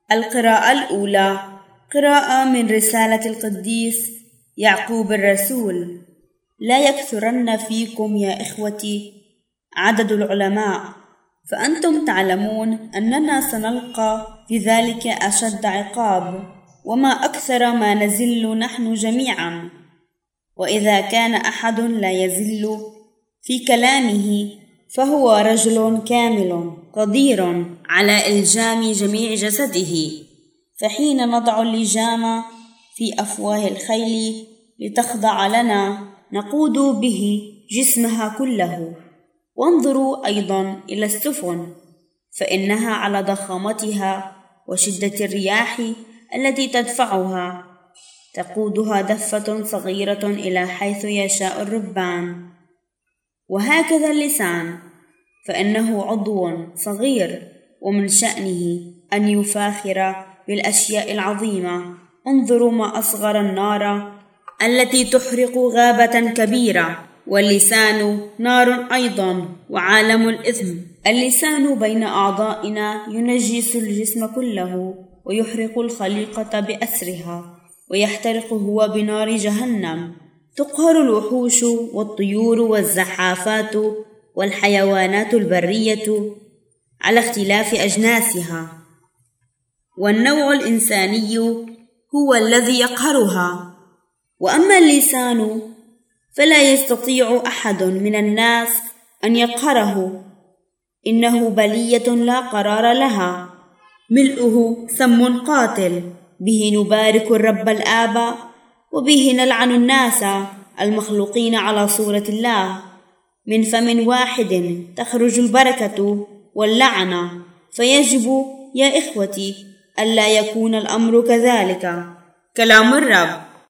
القراءة الأولى قراءة من رسالة القديس يعقوب الرسول. لا يكثرن فيكم يا إخوتي عدد العلماء، فأنتم تعلمون أننا سنلقى في ذلك أشد عقاب، وما أكثر ما نزل نحن جميعا. وإذا كان أحد لا يزل في كلامه فهو رجل كامل قدير على إلجام جميع جسده. فحين نضع اللجام في أفواه الخيل لتخضع لنا نقود به جسمها كله. وانظروا أيضا إلى السفن، فإنها على ضخامتها وشدة الرياح التي تدفعها تقودها دفة صغيرة إلى حيث يشاء الربان. وهكذا اللسان، فإنه عضو صغير ومن شأنه أن يفاخر بالأشياء العظيمة. انظروا ما أصغر النار التي تحرق غابة كبيرة، واللسان نار أيضا وعالم الإثم. اللسان بين أعضائنا ينجس الجسم كله ويحرق الخليقة بأسرها، ويحترق هو بنار جهنم. تقهر الوحوش والطيور والزحافات والحيوانات البرية على اختلاف أجناسها، والنوع الإنساني هو الذي يقهرها. وأما اللسان فلا يستطيع أحد من الناس أن يقهره، إنه بلية لا قرار لها، ملؤه سم قاتل، به نبارك الرب الآب وبه نلعن الناس المخلوقين على صورة الله. من فم واحد تخرج البركة واللعنة، فيجب يا إخوتي ألا يكون الأمر كذلك. كلام الرب.